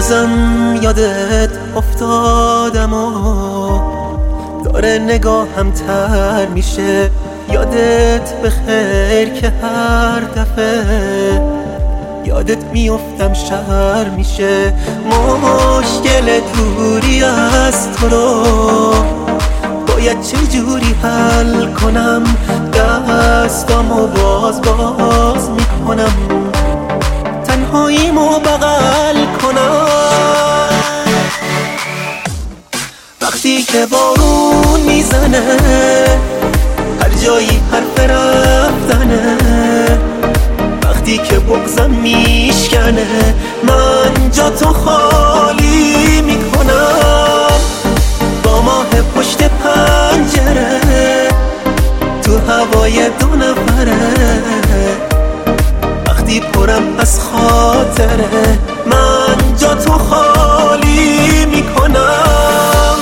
بازم یادت افتادم و داره نگاهم تر میشه. یادت بخیر که هر دفعه یادت میافتم شهر میشه. مشکل دوری از تو رو باید چجوری حل کنم؟ دستامو باز میکنم، تنهاییمو بغل کنم. وقتی که بارون میزنه هر جایی حرف رفتنه، وقتی که بغضم میشکنه من جا تو خالی میکنم. با ماه پشت پنجره تو هوای دو نفره، وقتی پرم از خاطره من جا تو خالی میکنم.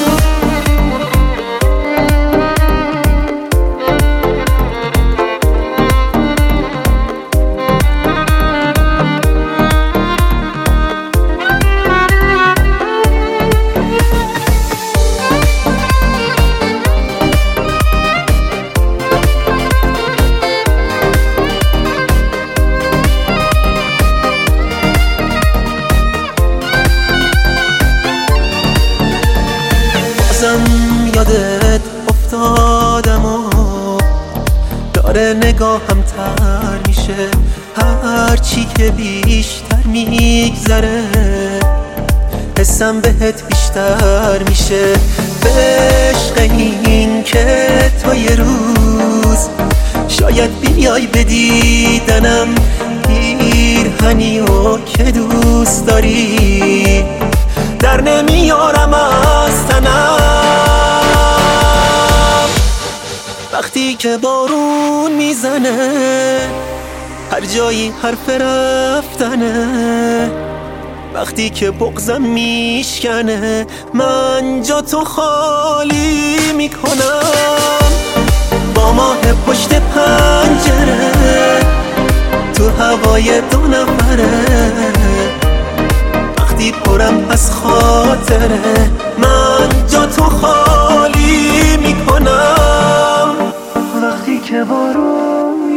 یادت افتادم و داره نگاهم تر میشه. هرچی که بیشتر میگذره حسم بهت بیشتر میشه. به عشق این که تو یه روز شاید بیای به دیدنم، پیرهنی و که دوست داری در نمیارم از تنم. وقتی که بارون میزنه هر جایی حرف رفتنه، وقتی که بغضم میشکنه من جا تو خالی میکنم. با ماه پشت پنجره تو هوای دو نفره، وقتی پرم از خاطره من جا تو خالی میکنم. وقتی که بارون